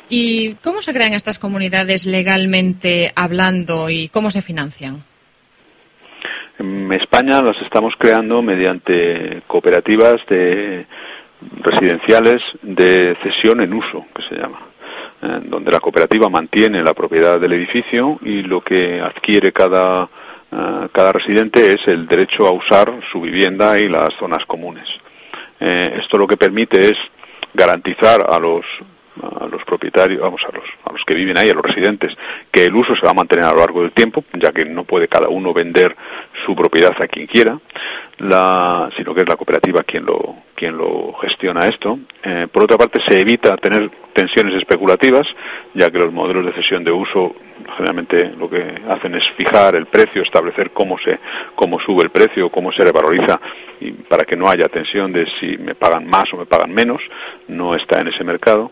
¿Y cómo se crean estas comunidades legalmente hablando y cómo se financian? En España las estamos creando mediante cooperativas residenciales de cesión en uso, que se llama, donde la cooperativa mantiene la propiedad del edificio y lo que adquiere cada residente es el derecho a usar su vivienda y las zonas comunes. Esto lo que permite es garantizar a los propietarios, a los que viven ahí, a los residentes, que el uso se va a mantener a lo largo del tiempo, ya que no puede cada uno vender su propiedad a quien quiera, sino que es la cooperativa quien lo gestiona esto. Por otra parte, se evita tener tensiones especulativas, ya que los modelos de cesión de uso generalmente lo que hacen es fijar el precio, establecer cómo sube el precio, cómo se revaloriza, y para que no haya tensión de si me pagan más o me pagan menos, no está en ese mercado.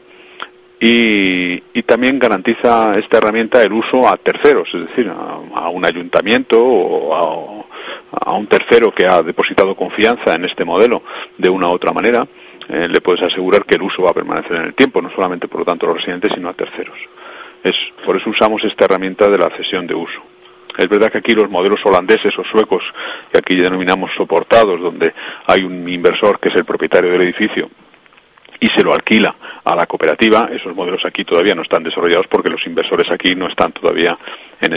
Y también garantiza esta herramienta el uso a terceros, es decir, a un ayuntamiento o a un tercero que ha depositado confianza en este modelo de una u otra manera, le puedes asegurar que el uso va a permanecer en el tiempo, no solamente por lo tanto a los residentes, sino a terceros. Por eso usamos esta herramienta de la cesión de uso. Es verdad que aquí los modelos holandeses o suecos, que aquí denominamos soportados, donde hay un inversor que es el propietario del edificio y se lo alquila a la cooperativa, esos modelos aquí todavía no están desarrollados porque los inversores aquí no están todavía en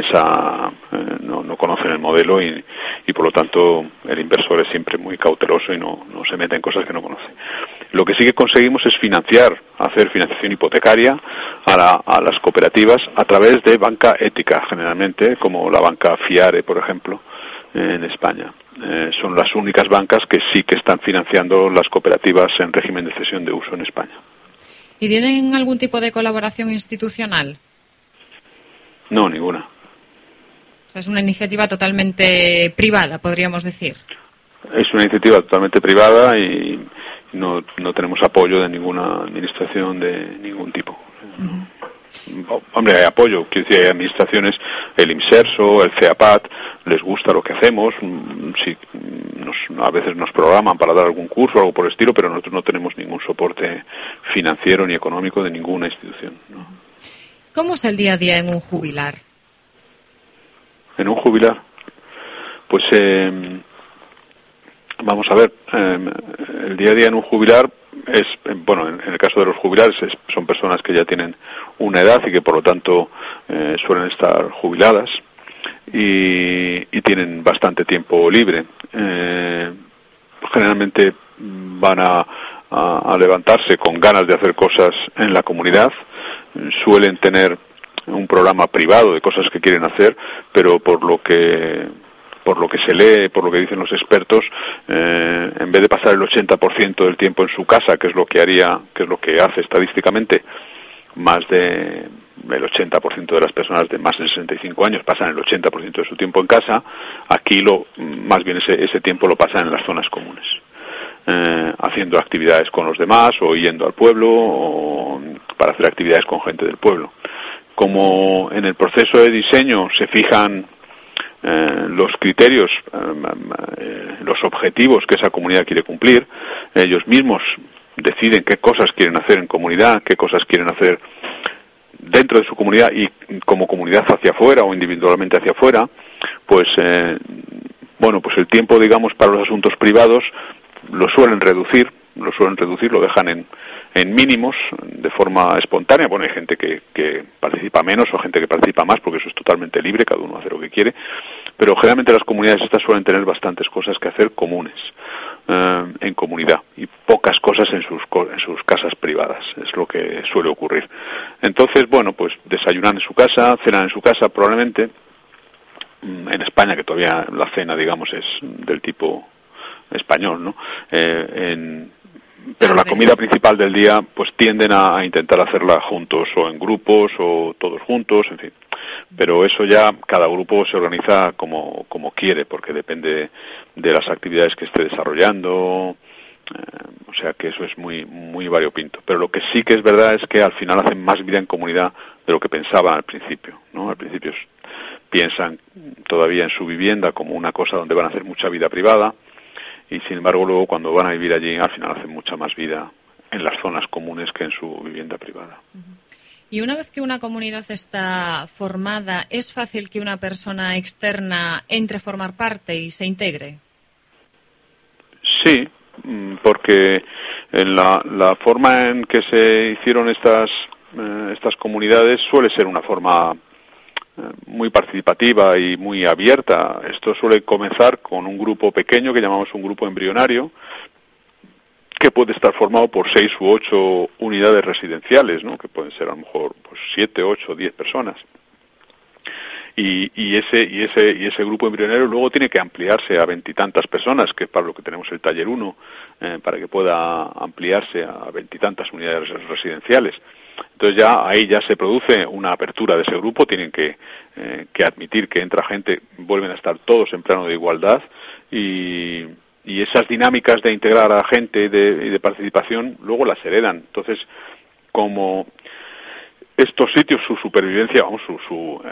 no conocen el modelo y por lo tanto el inversor es siempre muy cauteloso y no se mete en cosas que no conoce. Lo que sí que conseguimos es hacer financiación hipotecaria a las cooperativas a través de banca ética, generalmente, como la banca Fiare, por ejemplo, en España. Son las únicas bancas que sí que están financiando las cooperativas en régimen de cesión de uso en España. ¿Y tienen algún tipo de colaboración institucional? No, ninguna. O sea, es una iniciativa totalmente privada, podríamos decir. Es una iniciativa totalmente privada y no tenemos apoyo de ninguna administración de ningún tipo. Hombre, hay apoyo, quiero decir, hay administraciones, el IMSERSO, el CEAPAT, les gusta lo que hacemos, a veces nos programan para dar algún curso o algo por el estilo, pero nosotros no tenemos ningún soporte financiero ni económico de ninguna institución, ¿no? ¿Cómo es el día a día en un jubilar? En un jubilar, pues vamos a ver, el día a día en un jubilar es, en el caso de los jubilares son personas que ya tienen una edad y que por lo tanto suelen estar jubiladas y tienen bastante tiempo libre. Generalmente van a levantarse con ganas de hacer cosas en la comunidad, suelen tener un programa privado de cosas que quieren hacer, pero por lo que se lee, por lo que dicen los expertos, en vez de pasar el 80% del tiempo en su casa, que es lo que hace estadísticamente, más del 80% de las personas de más de 65 años pasan el 80% de su tiempo en casa, aquí más bien ese tiempo lo pasan en las zonas comunes, haciendo actividades con los demás o yendo al pueblo o para hacer actividades con gente del pueblo. Como en el proceso de diseño se fijan los criterios, los objetivos que esa comunidad quiere cumplir, ellos mismos deciden qué cosas quieren hacer en comunidad, qué cosas quieren hacer dentro de su comunidad y como comunidad hacia afuera o individualmente hacia afuera, pues el tiempo, digamos, para los asuntos privados lo suelen reducir, lo dejan en mínimos, de forma espontánea. Bueno, hay gente que participa menos o gente que participa más, porque eso es totalmente libre, cada uno hace lo que quiere, pero generalmente las comunidades estas suelen tener bastantes cosas que hacer comunes en comunidad y pocas cosas en sus casas privadas, es lo que suele ocurrir. Entonces, pues desayunan en su casa, cenan en su casa probablemente. En España, que todavía la cena, digamos, es del tipo español, ¿no? Pero la comida principal del día, pues tienden a intentar hacerla juntos o en grupos o todos juntos, en fin. Pero eso ya cada grupo se organiza como quiere, porque depende de las actividades que esté desarrollando, o sea que eso es muy muy variopinto. Pero lo que sí que es verdad es que al final hacen más vida en comunidad de lo que pensaban al principio, ¿no? Al principio piensan todavía en su vivienda como una cosa donde van a hacer mucha vida privada, y sin embargo luego cuando van a vivir allí al final hacen mucha más vida en las zonas comunes que en su vivienda privada. Y una vez que una comunidad está formada, ¿es fácil que una persona externa entre a formar parte y se integre? Sí, porque en la forma en que se hicieron estas comunidades suele ser una forma muy participativa y muy abierta. Esto suele comenzar con un grupo pequeño que llamamos un grupo embrionario, que puede estar formado por 6 u 8 unidades residenciales, ¿no? Que pueden ser a lo mejor pues 7, 8, 10 personas. Y ese grupo embrionario luego tiene que ampliarse a 20 y tantas personas, que es para lo que tenemos el taller 1, para que pueda ampliarse a 20 y tantas unidades residenciales. Entonces ahí ya se produce una apertura de ese grupo, tienen que admitir que entra gente, vuelven a estar todos en plano de igualdad y esas dinámicas de integrar a la gente y de participación luego las heredan. Entonces, como estos sitios, su supervivencia, su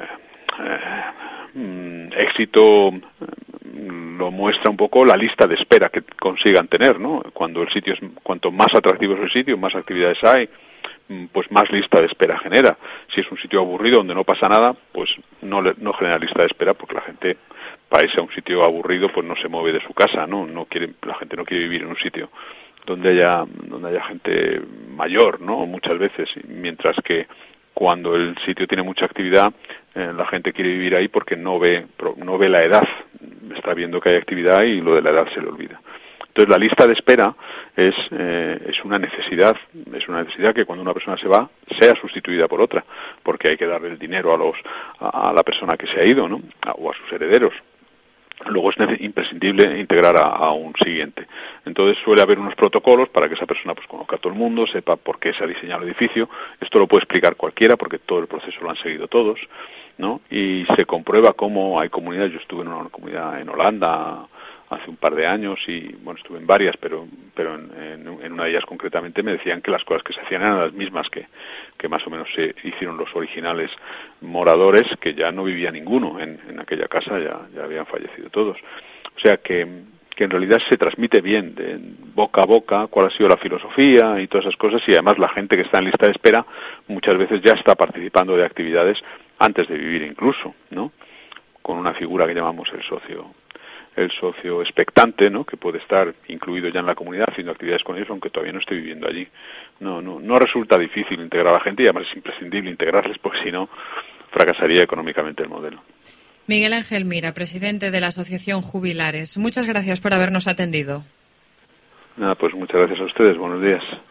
éxito lo muestra un poco la lista de espera que consigan tener, ¿no? Cuanto más atractivo es el sitio, más actividades hay, pues más lista de espera genera. Si es un sitio aburrido donde no pasa nada, pues no genera lista de espera, porque la gente, para irse a un sitio aburrido, pues no se mueve de su casa, ¿no? La gente no quiere vivir en un sitio donde haya gente mayor, ¿no? Muchas veces, mientras que cuando el sitio tiene mucha actividad, la gente quiere vivir ahí porque no ve la edad, está viendo que hay actividad y lo de la edad se le olvida. Entonces la lista de espera es una necesidad que cuando una persona se va sea sustituida por otra, porque hay que darle el dinero a la persona que se ha ido, ¿no? O a sus herederos. Luego es imprescindible integrar a un siguiente. Entonces suele haber unos protocolos para que esa persona pues conozca a todo el mundo, sepa por qué se ha diseñado el edificio. Esto lo puede explicar cualquiera porque todo el proceso lo han seguido todos, ¿no? Y se comprueba cómo hay comunidades. Yo estuve en una comunidad en Holanda hace un par de años y, bueno, estuve en varias, pero en una de ellas concretamente me decían que las cosas que se hacían eran las mismas que más o menos se hicieron los originales moradores, que ya no vivía ninguno en aquella casa, ya habían fallecido todos. O sea que en realidad se transmite bien de boca a boca cuál ha sido la filosofía y todas esas cosas, y además la gente que está en lista de espera muchas veces ya está participando de actividades antes de vivir incluso, ¿no? Con una figura que llamamos el socio expectante, ¿no? Que puede estar incluido ya en la comunidad haciendo actividades con ellos aunque todavía no esté viviendo allí. No resulta difícil integrar a la gente, y además es imprescindible integrarles porque si no fracasaría económicamente el modelo. Miguel Ángel Mira, presidente de la Asociación Jubilares. Muchas gracias por habernos atendido. Nada, pues muchas gracias a ustedes. Buenos días.